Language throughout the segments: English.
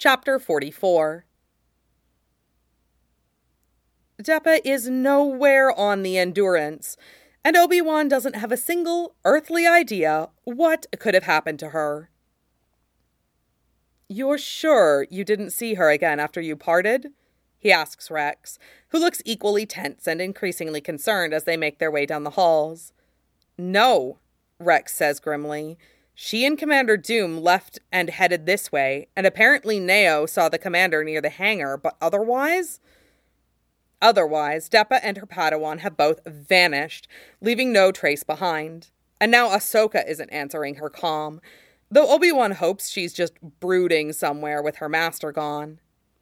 Chapter 44. Deppa is nowhere on the Endurance, and Obi-Wan doesn't have a single earthly idea what could have happened to her. "You're sure you didn't see her again after you parted?" he asks Rex, who looks equally tense and increasingly concerned as they make their way down the halls. "No," Rex says grimly. "She and Commander Doom left and headed this way, and apparently Neo saw the commander near the hangar, but otherwise, Deppa and her Padawan have both vanished, leaving no trace behind. And now Ahsoka isn't answering her comm, though Obi-Wan hopes she's just brooding somewhere with her master gone."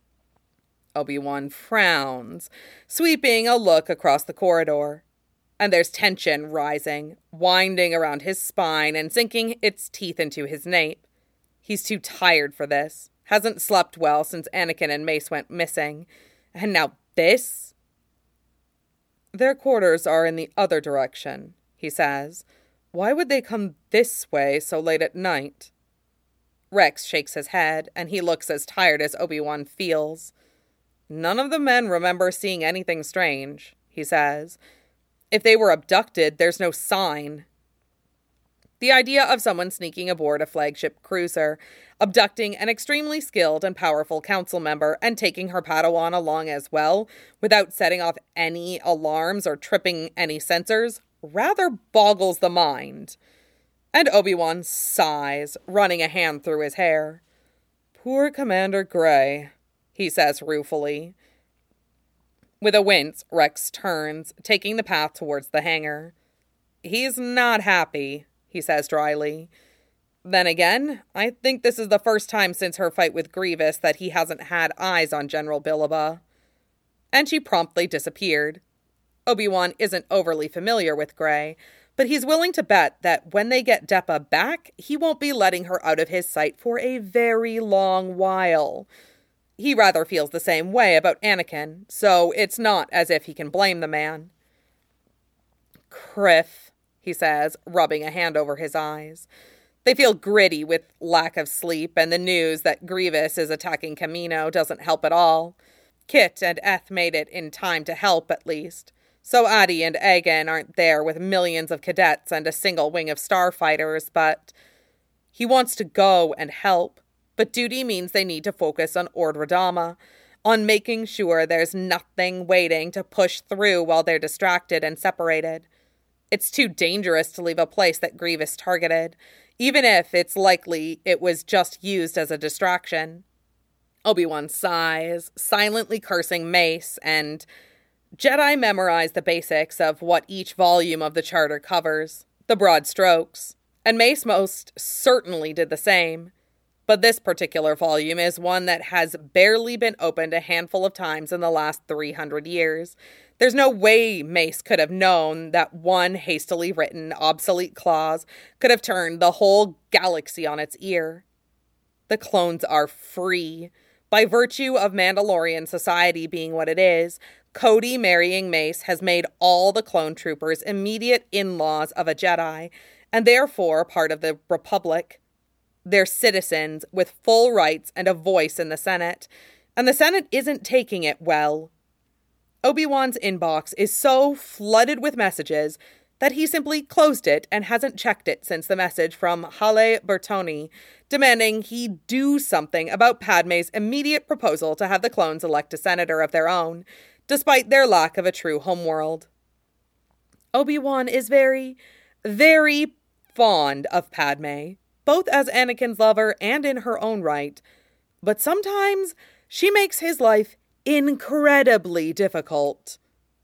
Obi-Wan frowns, sweeping a look across the corridor. And there's tension rising, winding around his spine and sinking its teeth into his nape. He's too tired for this, hasn't slept well since Anakin and Mace went missing. And now this? "Their quarters are in the other direction," he says. "Why would they come this way so late at night?" Rex shakes his head, and he looks as tired as Obi-Wan feels. "None of the men remember seeing anything strange," he says. "If they were abducted, there's no sign." The idea of someone sneaking aboard a flagship cruiser, abducting an extremely skilled and powerful council member, and taking her Padawan along as well, without setting off any alarms or tripping any sensors, rather boggles the mind. And Obi-Wan sighs, running a hand through his hair. "Poor Commander Grey," he says ruefully. With a wince, Rex turns, taking the path towards the hangar. "He's not happy," he says dryly. "Then again, I think this is the first time since her fight with Grievous that he hasn't had eyes on General Bilaba." And she promptly disappeared. Obi-Wan isn't overly familiar with Grey, but he's willing to bet that when they get Deppa back, he won't be letting her out of his sight for a very long while. He rather feels the same way about Anakin, so it's not as if he can blame the man. "Criff," he says, rubbing a hand over his eyes. They feel gritty with lack of sleep, and the news that Grievous is attacking Kamino doesn't help at all. Kit and Eth made it in time to help, at least. So Adi and Agan aren't there with millions of cadets and a single wing of starfighters, but he wants to go and help. But duty means they need to focus on Ord Radama, on making sure there's nothing waiting to push through while they're distracted and separated. It's too dangerous to leave a place that Grievous targeted, even if it's likely it was just used as a distraction. Obi-Wan sighs, silently cursing Mace, and Jedi memorize the basics of what each volume of the Charter covers, the broad strokes, and Mace most certainly did the same. But this particular volume is one that has barely been opened a handful of times in the last 300 years. There's no way Mace could have known that one hastily written, obsolete clause could have turned the whole galaxy on its ear. The clones are free. By virtue of Mandalorian society being what it is, Cody marrying Mace has made all the clone troopers immediate in-laws of a Jedi, and therefore part of the Republic. They're citizens with full rights and a voice in the Senate, and the Senate isn't taking it well. Obi-Wan's inbox is so flooded with messages that he simply closed it and hasn't checked it since the message from Halle Bertoni demanding he do something about Padme's immediate proposal to have the clones elect a senator of their own, despite their lack of a true homeworld. Obi-Wan is very, very fond of Padme, both as Anakin's lover and in her own right, but sometimes she makes his life incredibly difficult.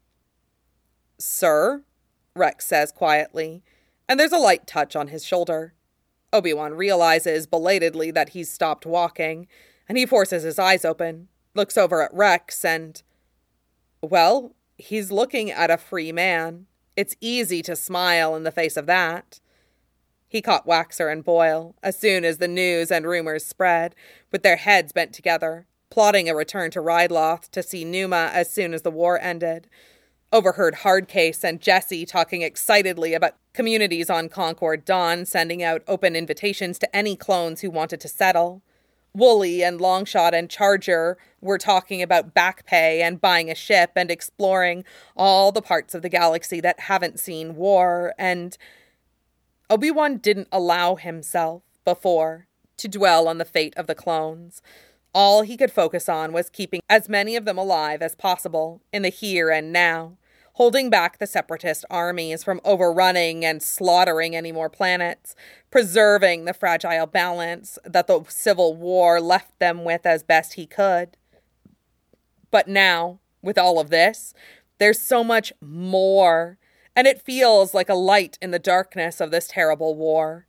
"Sir?" Rex says quietly, and there's a light touch on his shoulder. Obi-Wan realizes belatedly that he's stopped walking, and he forces his eyes open, looks over at Rex, and, well, he's looking at a free man. It's easy to smile in the face of that. He caught Waxer and Boyle as soon as the news and rumors spread, with their heads bent together, plotting a return to Ryloth to see Numa as soon as the war ended. Overheard Hardcase and Jesse talking excitedly about communities on Concord Dawn sending out open invitations to any clones who wanted to settle. Wooly and Longshot and Charger were talking about back pay and buying a ship and exploring all the parts of the galaxy that haven't seen war, and Obi-Wan didn't allow himself before to dwell on the fate of the clones. All he could focus on was keeping as many of them alive as possible in the here and now, holding back the separatist armies from overrunning and slaughtering any more planets, preserving the fragile balance that the Civil War left them with as best he could. But now, with all of this, there's so much more, and it feels like a light in the darkness of this terrible war.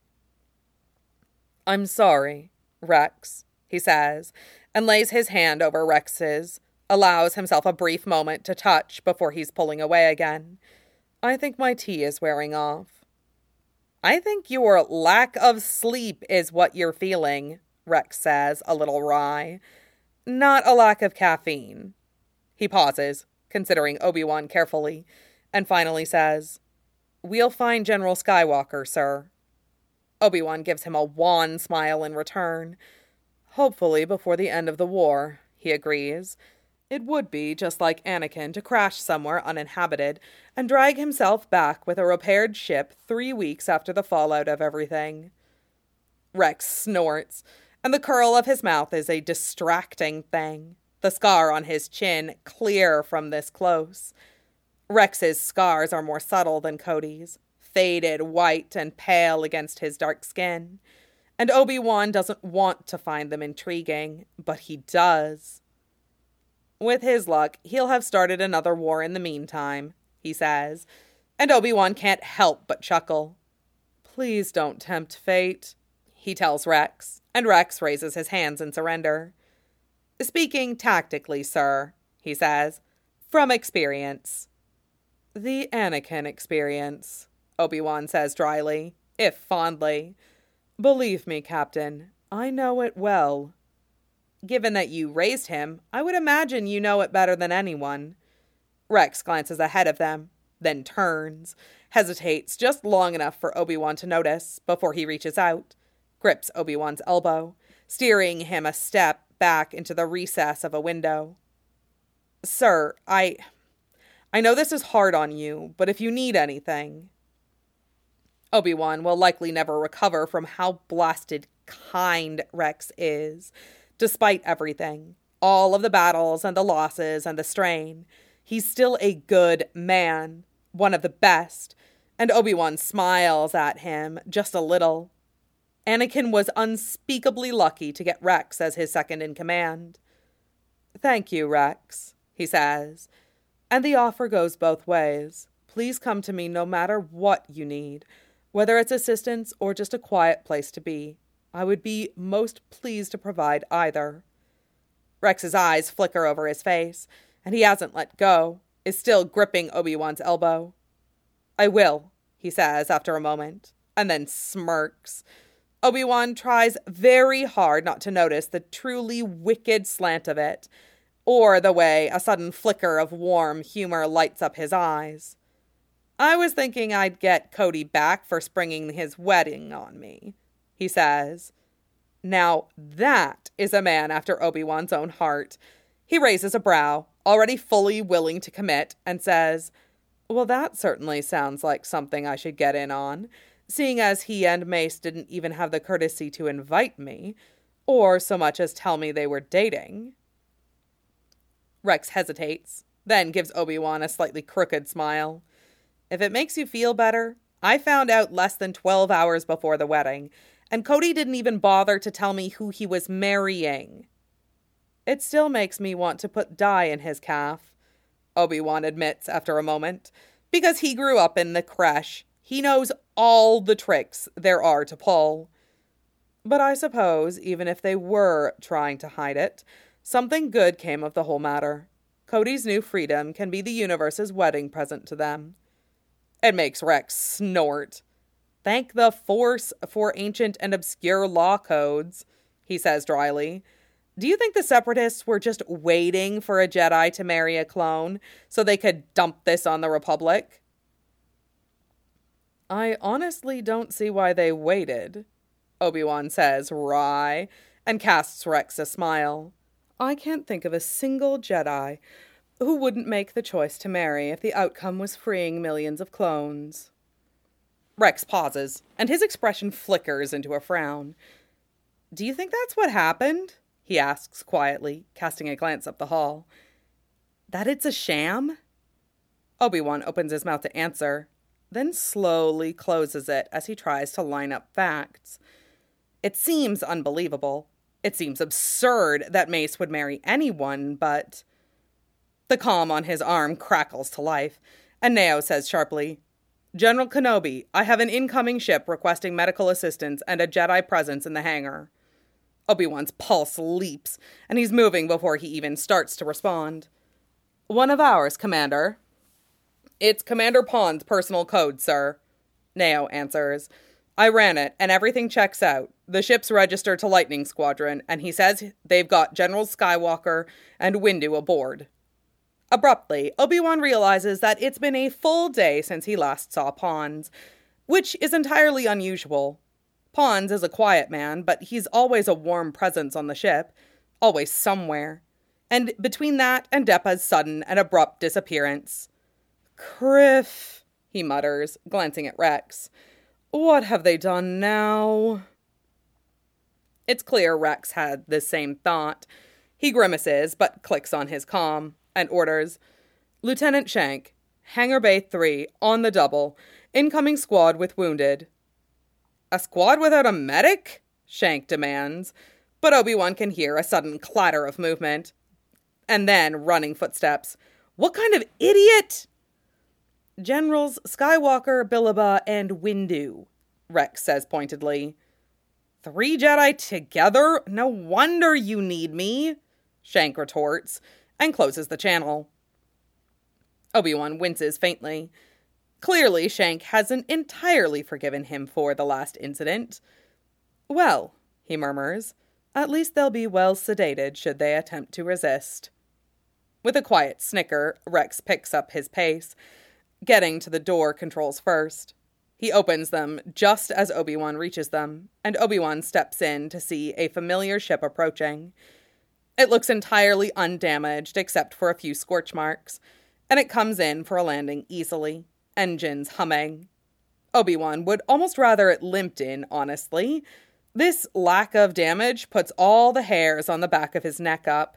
"I'm sorry, Rex," he says, and lays his hand over Rex's, allows himself a brief moment to touch before he's pulling away again. "I think my tea is wearing off." "I think your lack of sleep is what you're feeling," Rex says, a little wry. "Not a lack of caffeine." He pauses, considering Obi-Wan carefully, and finally says, "We'll find General Skywalker, sir." Obi-Wan gives him a wan smile in return. "Hopefully before the end of the war," he agrees. It would be just like Anakin to crash somewhere uninhabited and drag himself back with a repaired ship 3 weeks after the fallout of everything. Rex snorts, and the curl of his mouth is a distracting thing, the scar on his chin clear from this close. Rex's scars are more subtle than Cody's, faded white and pale against his dark skin, and Obi-Wan doesn't want to find them intriguing, but he does. With his luck, he'll have started another war in the meantime, he says, and Obi-Wan can't help but chuckle. "Please don't tempt fate," he tells Rex, and Rex raises his hands in surrender. "Speaking tactically, sir," he says, "from experience." "The Anakin experience," Obi-Wan says dryly, if fondly. "Believe me, Captain, I know it well." "Given that you raised him, I would imagine you know it better than anyone." Rex glances ahead of them, then turns, hesitates just long enough for Obi-Wan to notice before he reaches out, grips Obi-Wan's elbow, steering him a step back into the recess of a window. "Sir, I know this is hard on you, but if you need anything..." Obi-Wan will likely never recover from how blasted kind Rex is. Despite everything, all of the battles and the losses and the strain, he's still a good man, one of the best, and Obi-Wan smiles at him just a little. Anakin was unspeakably lucky to get Rex as his second in command. "Thank you, Rex," he says, "and the offer goes both ways. Please come to me no matter what you need, whether it's assistance or just a quiet place to be. I would be most pleased to provide either." Rex's eyes flicker over his face, and he hasn't let go, is still gripping Obi-Wan's elbow. "I will," he says after a moment, and then smirks. Obi-Wan tries very hard not to notice the truly wicked slant of it, or the way a sudden flicker of warm humor lights up his eyes. "I was thinking I'd get Cody back for springing his wedding on me," he says. Now that is a man after Obi-Wan's own heart. He raises a brow, already fully willing to commit, and says, "Well, that certainly sounds like something I should get in on, seeing as he and Mace didn't even have the courtesy to invite me, or so much as tell me they were dating." Rex hesitates, then gives Obi-Wan a slightly crooked smile. "If it makes you feel better, I found out less than 12 hours before the wedding, and Cody didn't even bother to tell me who he was marrying." "It still makes me want to put dye in his calf," Obi-Wan admits after a moment. "Because he grew up in the creche. He knows all the tricks there are to pull." "But I suppose, even if they were trying to hide it, something good came of the whole matter. Cody's new freedom can be the universe's wedding present to them." It makes Rex snort. "Thank the Force for ancient and obscure law codes," he says dryly. "Do you think the Separatists were just waiting for a Jedi to marry a clone so they could dump this on the Republic?" "I honestly don't see why they waited," Obi-Wan says wry, and casts Rex a smile. I can't think of a single Jedi who wouldn't make the choice to marry if the outcome was freeing millions of clones. Rex pauses, and his expression flickers into a frown. Do you think that's what happened? He asks quietly, casting a glance up the hall. That it's a sham? Obi-Wan opens his mouth to answer, then slowly closes it as he tries to line up facts. It seems unbelievable. It seems absurd that Mace would marry anyone, but... The comm on his arm crackles to life, and Neo says sharply, General Kenobi, I have an incoming ship requesting medical assistance and a Jedi presence in the hangar. Obi-Wan's pulse leaps, and he's moving before he even starts to respond. One of ours, Commander. It's Commander Pond's personal code, sir. Neo answers. I ran it, and everything checks out. The ship's registered to Lightning Squadron, and he says they've got General Skywalker and Windu aboard. Abruptly, Obi-Wan realizes that it's been a full day since he last saw Pons, which is entirely unusual. Pons is a quiet man, but he's always a warm presence on the ship, always somewhere. And between that and Depa's sudden and abrupt disappearance... Criff, he mutters, glancing at Rex. What have they done now? It's clear Rex had the same thought. He grimaces, but clicks on his comm and orders, Lieutenant Shank, Hangar Bay 3, on the double, incoming squad with wounded. A squad without a medic? Shank demands, but Obi-Wan can hear a sudden clatter of movement. And then running footsteps. What kind of idiot? Generals Skywalker, Bilaba, and Windu, Rex says pointedly. 3 Jedi together? No wonder you need me, Shank retorts, and closes the channel. Obi-Wan winces faintly. Clearly, Shank hasn't entirely forgiven him for the last incident. Well, he murmurs, at least they'll be well sedated should they attempt to resist. With a quiet snicker, Rex picks up his pace, getting to the door controls first. He opens them just as Obi-Wan reaches them, and Obi-Wan steps in to see a familiar ship approaching. It looks entirely undamaged except for a few scorch marks, and it comes in for a landing easily, engines humming. Obi-Wan would almost rather it limped in, honestly. This lack of damage puts all the hairs on the back of his neck up.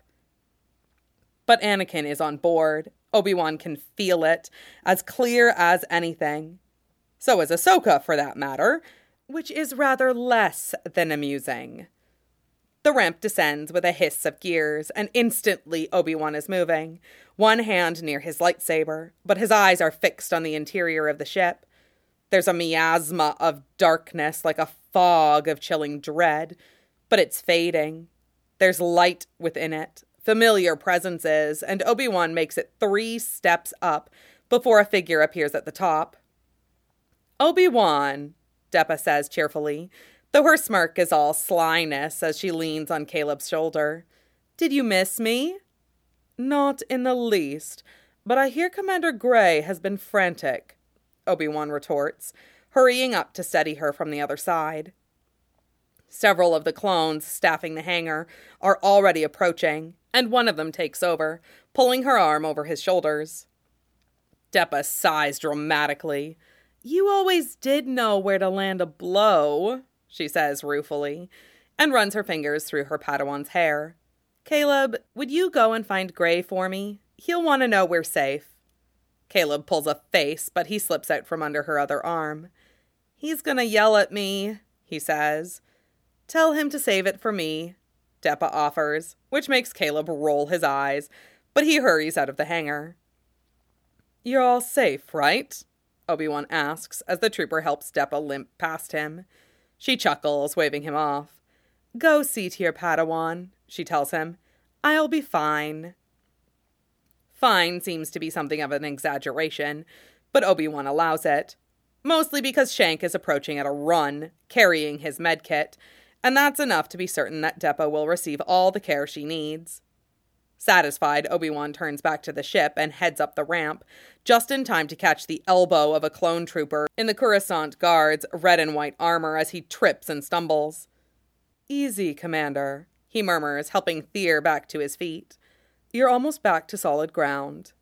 But Anakin is on board. Obi-Wan can feel it, as clear as anything. So is Ahsoka, for that matter, which is rather less than amusing. The ramp descends with a hiss of gears, and instantly Obi-Wan is moving, one hand near his lightsaber, but his eyes are fixed on the interior of the ship. There's a miasma of darkness like a fog of chilling dread, but it's fading. There's light within it, familiar presences, and Obi-Wan makes it 3 steps up before a figure appears at the top. Obi-Wan, Depa says cheerfully, though her smirk is all slyness as she leans on Caleb's shoulder. Did you miss me? Not in the least, but I hear Commander Gray has been frantic, Obi-Wan retorts, hurrying up to steady her from the other side. Several of the clones staffing the hangar are already approaching, and one of them takes over, pulling her arm over his shoulders. Depa sighs dramatically. You always did know where to land a blow, she says ruefully, and runs her fingers through her Padawan's hair. Caleb, would you go and find Gray for me? He'll want to know we're safe. Caleb pulls a face, but he slips out from under her other arm. He's gonna yell at me, he says. Tell him to save it for me, Depa offers, which makes Caleb roll his eyes, but he hurries out of the hangar. You're all safe, right? Obi-Wan asks as the trooper helps Depa limp past him. She chuckles, waving him off. Go see to your Padawan, she tells him. I'll be fine. Fine seems to be something of an exaggeration, but Obi-Wan allows it. Mostly because Shank is approaching at a run, carrying his medkit, and that's enough to be certain that Depa will receive all the care she needs. Satisfied, Obi-Wan turns back to the ship and heads up the ramp, just in time to catch the elbow of a clone trooper in the Coruscant Guard's red and white armor as he trips and stumbles. Easy, Commander, he murmurs, helping Thir back to his feet. You're almost back to solid ground.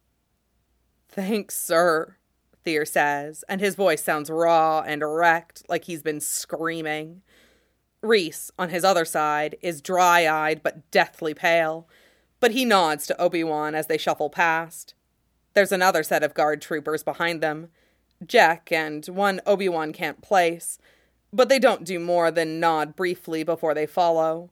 Thanks, sir, Thir says, and his voice sounds raw and wrecked, like he's been screaming. Rhys, on his other side, is dry-eyed but deathly pale, but he nods to Obi-Wan as they shuffle past. There's another set of guard troopers behind them, Jek and one Obi-Wan can't place, but they don't do more than nod briefly before they follow.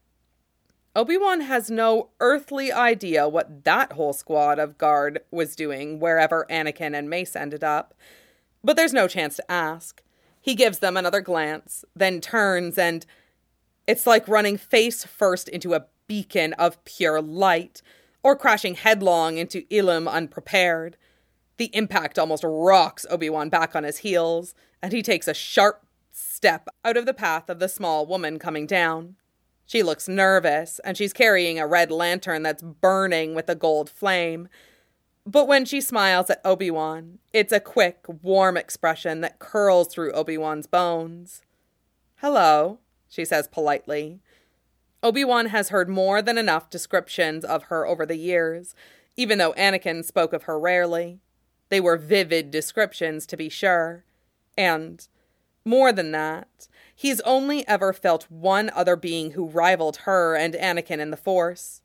Obi-Wan has no earthly idea what that whole squad of guard was doing wherever Anakin and Mace ended up, but there's no chance to ask. He gives them another glance, then turns, and it's like running face first into a beacon of pure light, or crashing headlong into Ilum unprepared. The impact almost rocks Obi-Wan back on his heels, and he takes a sharp step out of the path of the small woman coming down. She looks nervous, and she's carrying a red lantern that's burning with a gold flame. But when she smiles at Obi-Wan, it's a quick, warm expression that curls through Obi-Wan's bones. Hello, she says politely. Obi-Wan has heard more than enough descriptions of her over the years, even though Anakin spoke of her rarely. They were vivid descriptions, to be sure. And, more than that, he's only ever felt one other being who rivaled her and Anakin in the Force.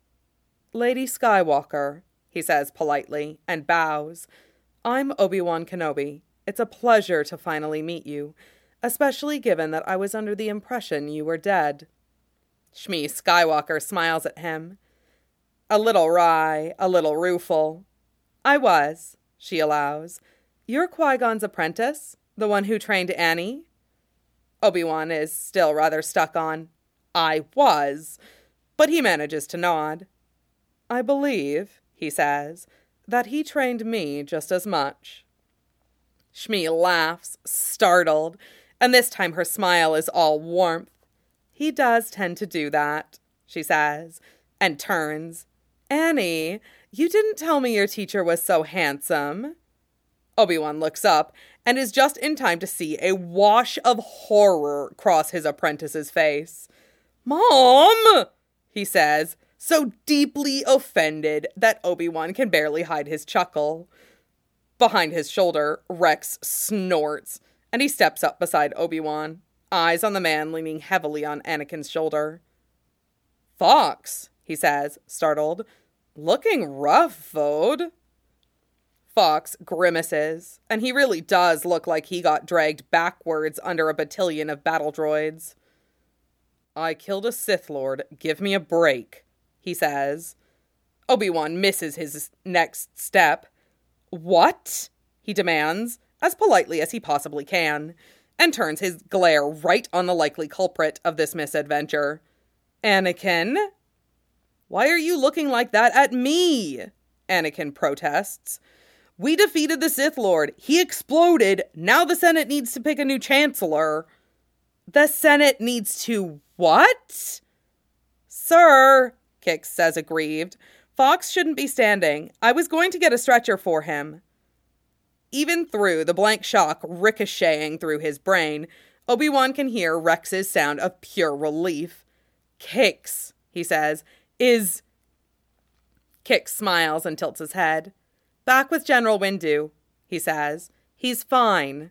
Lady Skywalker, he says politely, and bows. I'm Obi-Wan Kenobi. It's a pleasure to finally meet you, especially given that I was under the impression you were dead. Shmi Skywalker smiles at him. A little wry, a little rueful. I was, she allows. You're Qui-Gon's apprentice? The one who trained Annie? Obi-Wan is still rather stuck on, I was, but he manages to nod. I believe, he says, that he trained me just as much. Shmi laughs, startled, and this time her smile is all warmth. He does tend to do that, she says, and turns. Annie, you didn't tell me your teacher was so handsome. Obi-Wan looks up and is just in time to see a wash of horror cross his apprentice's face. Mom, he says, so deeply offended that Obi-Wan can barely hide his chuckle. Behind his shoulder, Rex snorts, and he steps up beside Obi-Wan, eyes on the man leaning heavily on Anakin's shoulder. Fox, he says, startled. Looking rough, Vode. Fox grimaces, and he really does look like he got dragged backwards under a battalion of battle droids. I killed a Sith Lord, give me a break, he says. Obi-Wan misses his next step. What? He demands, as politely as he possibly can, and turns his glare right on the likely culprit of this misadventure. Anakin? Why are you looking like that at me? Anakin protests. We defeated the Sith Lord. He exploded. Now the Senate needs to pick a new chancellor. The Senate needs to what? Sir, Kix says aggrieved. Fox shouldn't be standing. I was going to get a stretcher for him. Even through the blank shock ricocheting through his brain, Obi-Wan can hear Rex's sound of pure relief. Kix, he says, is... Kix smiles and tilts his head. Back with General Windu, he says. He's fine.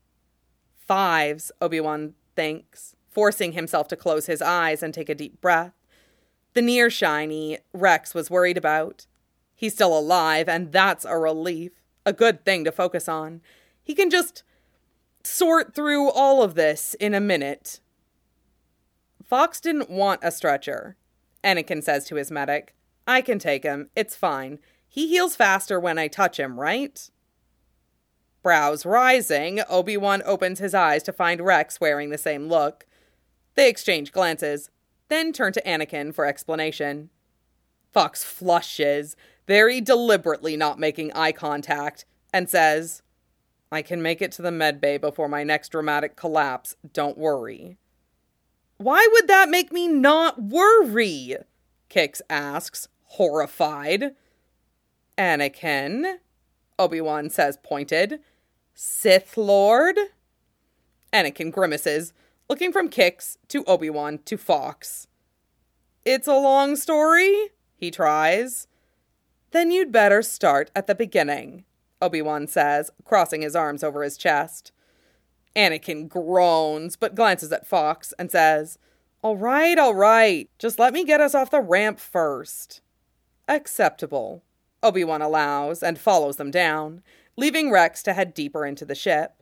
Fives, Obi-Wan thinks, forcing himself to close his eyes and take a deep breath. The near-shiny Rex was worried about. He's still alive, and that's a relief. A good thing to focus on. He can just sort through all of this in a minute. Fox didn't want a stretcher, Anakin says to his medic. I can take him. It's fine. He heals faster when I touch him, right? Brows rising, Obi-Wan opens his eyes to find Rex wearing the same look. They exchange glances, then turn to Anakin for explanation. Fox flushes, very deliberately not making eye contact, and says, I can make it to the medbay before my next dramatic collapse, don't worry. Why would that make me not worry? Kix asks, horrified. Anakin, Obi-Wan says pointed. Sith Lord? Anakin grimaces. looking from Kix to Obi-Wan to Fox. "It's a long story?" he tries. "Then you'd better start at the beginning," Obi-Wan says, crossing his arms over his chest. Anakin groans, but glances at Fox and says, all right. Just let me get us off the ramp first." "Acceptable," Obi-Wan allows and follows them down, leaving Rex to head deeper into the ship.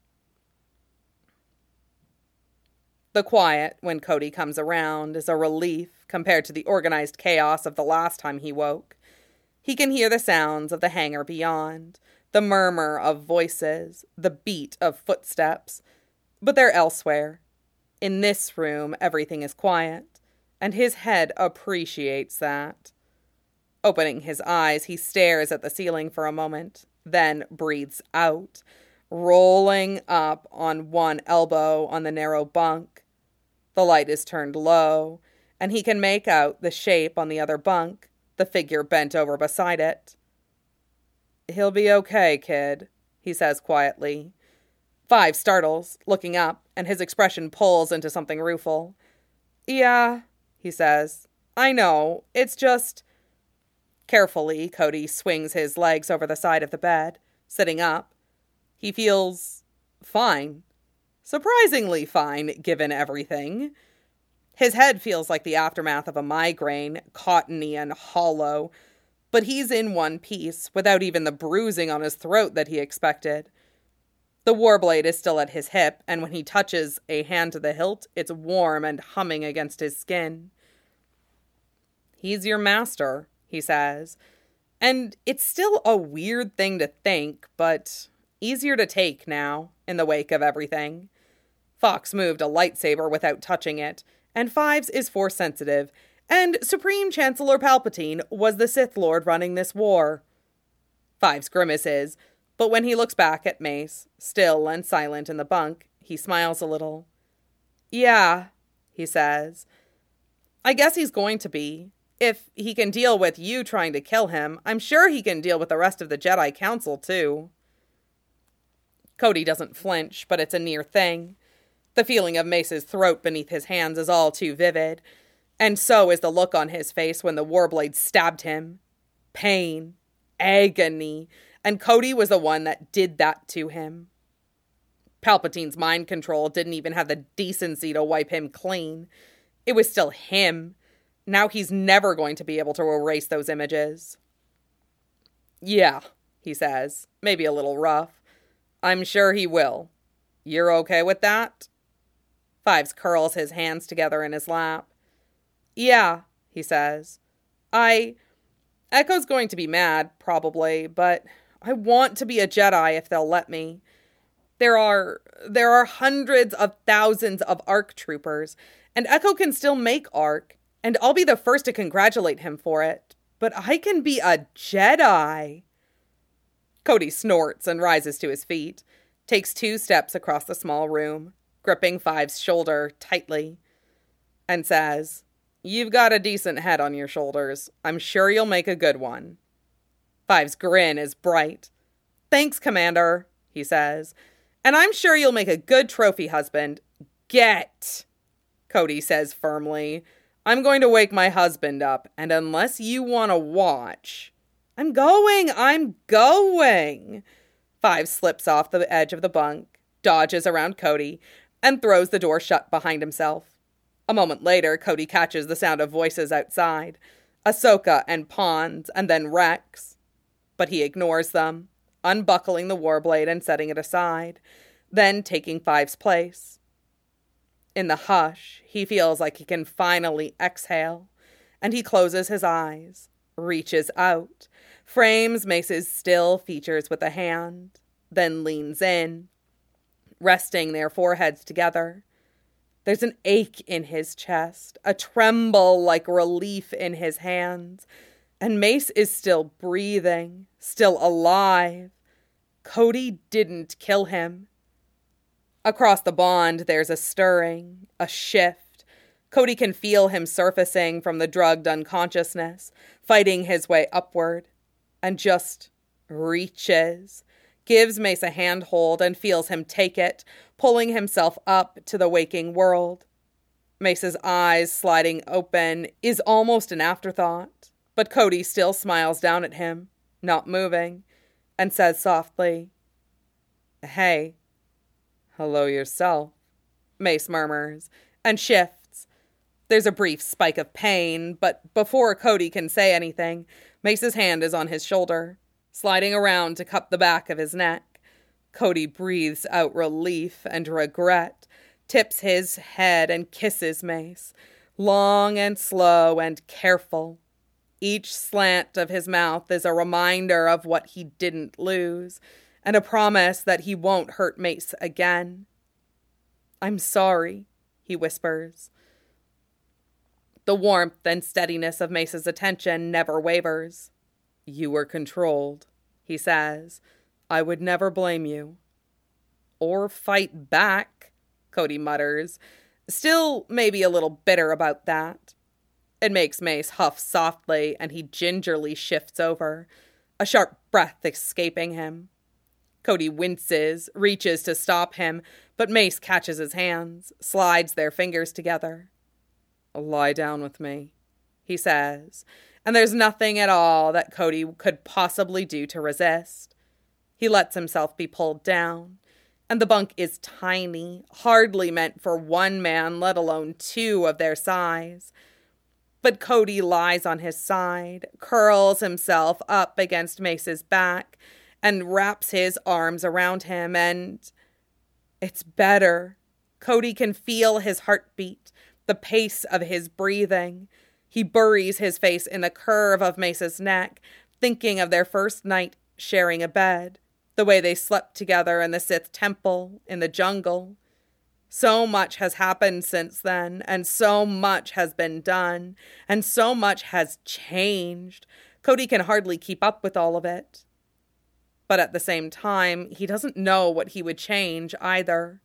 The quiet when Cody comes around is a relief compared to the organized chaos of the last time he woke. He can hear the sounds of the hangar beyond, the murmur of voices, the beat of footsteps, but they're elsewhere. In this room, everything is quiet, and his head appreciates that. Opening his eyes, he stares at the ceiling for a moment, then breathes out, rolling up on one elbow on the narrow bunk. The light is turned low, and he can make out the shape on the other bunk, the figure bent over beside it. "He'll be okay, kid," he says quietly. Five startles, looking up, and his expression pulls into something rueful. "Yeah," he says. "I know, it's just—" Carefully, Cody swings his legs over the side of the bed, sitting up. He feels fine. Surprisingly fine, given everything. His head feels like the aftermath of a migraine, cottony and hollow, but he's in one piece, without even the bruising on his throat that he expected. The warblade is still at his hip, and when he touches a hand to the hilt, it's warm and humming against his skin. "He's your master," he says. And it's still a weird thing to think, but easier to take now, in the wake of everything. Fox moved a lightsaber without touching it, and Fives is Force-sensitive, and Supreme Chancellor Palpatine was the Sith Lord running this war. Fives grimaces, but when he looks back at Mace, still and silent in the bunk, he smiles a little. "Yeah," he says. "I guess he's going to be. If he can deal with you trying to kill him, I'm sure he can deal with the rest of the Jedi Council, too." Cody doesn't flinch, but it's a near thing. The feeling of Mace's throat beneath his hands is all too vivid, and so is the look on his face when the warblade stabbed him. Pain, agony, and Cody was the one that did that to him. Palpatine's mind control didn't even have the decency to wipe him clean. It was still him. Now he's never going to be able to erase those images. "Yeah," he says, maybe a little rough. "I'm sure he will. You're okay with that?" Fives curls his hands together in his lap. "Yeah," he says. Echo's going to be mad, probably, but I want to be a Jedi if they'll let me. There are hundreds of thousands of ARC troopers, and Echo can still make ARC, and I'll be the first to congratulate him for it. But I can be a Jedi." Cody snorts and rises to his feet, takes 2 steps across the small room, gripping Fives' shoulder tightly, and says, "You've got a decent head on your shoulders. I'm sure you'll make a good one." Fives' grin is bright. "Thanks, Commander," he says. "And I'm sure you'll make a good trophy husband." "Get," Cody says firmly. "I'm going to wake my husband up, and unless you want to watch—" I'm going! Fives slips off the edge of the bunk, dodges around Cody, and throws the door shut behind himself. A moment later, Cody catches the sound of voices outside. Ahsoka and Pons, and then Rex. But he ignores them, unbuckling the warblade and setting it aside, then taking Fives' place. In the hush, he feels like he can finally exhale, and he closes his eyes, reaches out, frames Mace's still features with a hand, then leans in, resting their foreheads together. There's an ache in his chest, a tremble like relief in his hands, and Mace is still breathing, still alive. Cody didn't kill him. Across the bond, there's a stirring, a shift. Cody can feel him surfacing from the drugged unconsciousness, fighting his way upward, and just reaches, gives Mace a handhold and feels him take it, pulling himself up to the waking world. Mace's eyes sliding open is almost an afterthought, but Cody still smiles down at him, not moving, and says softly, "Hey." "Hello yourself," Mace murmurs, and shifts. There's a brief spike of pain, but before Cody can say anything, Mace's hand is on his shoulder, sliding around to cup the back of his neck. Cody breathes out relief and regret, tips his head and kisses Mace, long and slow and careful. Each slant of his mouth is a reminder of what he didn't lose, and a promise that he won't hurt Mace again. "I'm sorry," he whispers. The warmth and steadiness of Mace's attention never wavers. "You were controlled," he says. "I would never blame you." "Or fight back," Cody mutters, still maybe a little bitter about that. It makes Mace huff softly, and he gingerly shifts over, a sharp breath escaping him. Cody winces, reaches to stop him, but Mace catches his hands, slides their fingers together. "Lie down with me," he says, and there's nothing at all that Cody could possibly do to resist. He lets himself be pulled down, and the bunk is tiny, hardly meant for one man, let alone two of their size. But Cody lies on his side, curls himself up against Mace's back, and wraps his arms around him, and it's better. Cody can feel his heartbeat, the pace of his breathing. He buries his face in the curve of Mace's neck, thinking of their first night sharing a bed, the way they slept together in the Sith temple, in the jungle. So much has happened since then, and so much has been done, and so much has changed. Cody can hardly keep up with all of it. But at the same time, he doesn't know what he would change either.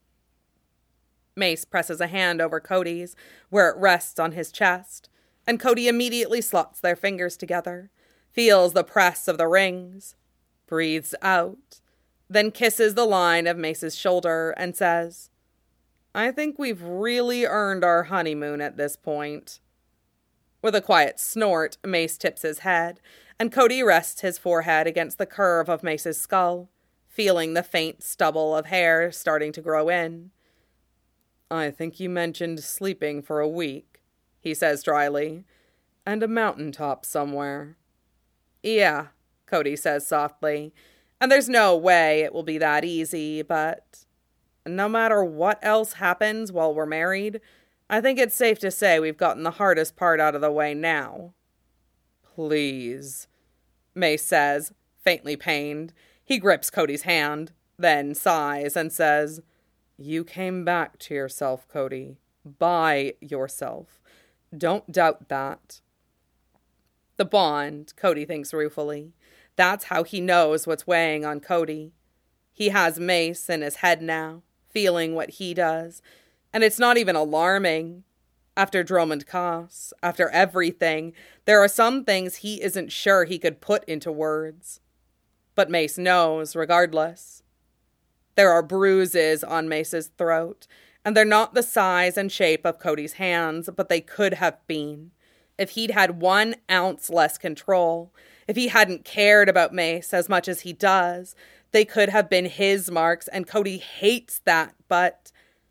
Mace presses a hand over Cody's, where it rests on his chest, and Cody immediately slots their fingers together, feels the press of the rings, breathes out, then kisses the line of Mace's shoulder and says, "I think we've really earned our honeymoon at this point." With a quiet snort, Mace tips his head, and Cody rests his forehead against the curve of Mace's skull, feeling the faint stubble of hair starting to grow in. "I think you mentioned sleeping for a week," he says dryly, "and a mountaintop somewhere." "Yeah," Cody says softly, "and there's no way it will be that easy, but no matter what else happens while we're married, I think it's safe to say we've gotten the hardest part out of the way now." "Please," Mace says, faintly pained. He grips Cody's hand, then sighs and says, "You came back to yourself, Cody. By yourself. Don't doubt that." The bond, Cody thinks ruefully. That's how he knows what's weighing on Cody. He has Mace in his head now, feeling what he does, and it's not even alarming. After Dromund Kaas, after everything, there are some things he isn't sure he could put into words. But Mace knows, regardless. There are bruises on Mace's throat, and they're not the size and shape of Cody's hands, but they could have been. If he'd had 1 ounce less control, if he hadn't cared about Mace as much as he does, they could have been his marks, and Cody hates that, but...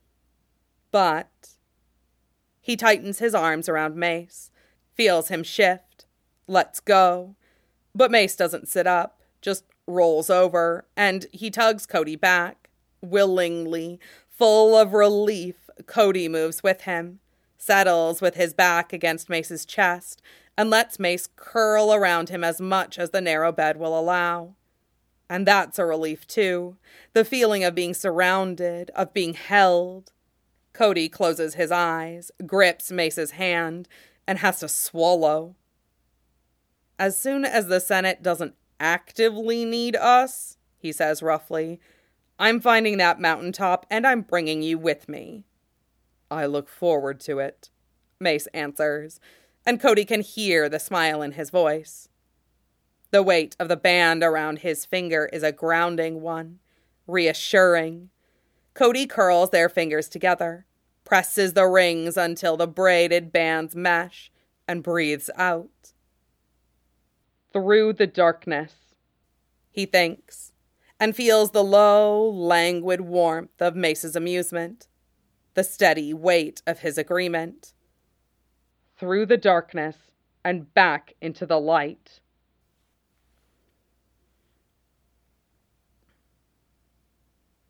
He tightens his arms around Mace, feels him shift, lets go, but Mace doesn't sit up, just rolls over, and he tugs Cody back. Willingly, full of relief, Cody moves with him, settles with his back against Mace's chest, and lets Mace curl around him as much as the narrow bed will allow. And that's a relief, too. The feeling of being surrounded, of being held. Cody closes his eyes, grips Mace's hand, and has to swallow. "As soon as the Senate doesn't actively need us," he says roughly, "I'm finding that mountaintop, and I'm bringing you with me." "I look forward to it," Mace answers, and Cody can hear the smile in his voice. The weight of the band around his finger is a grounding one, reassuring. Cody curls their fingers together, presses the rings until the braided bands mesh, and breathes out. Through the darkness, he thinks, and feels the low, languid warmth of Mace's amusement, the steady weight of his agreement. Through the darkness and back into the light.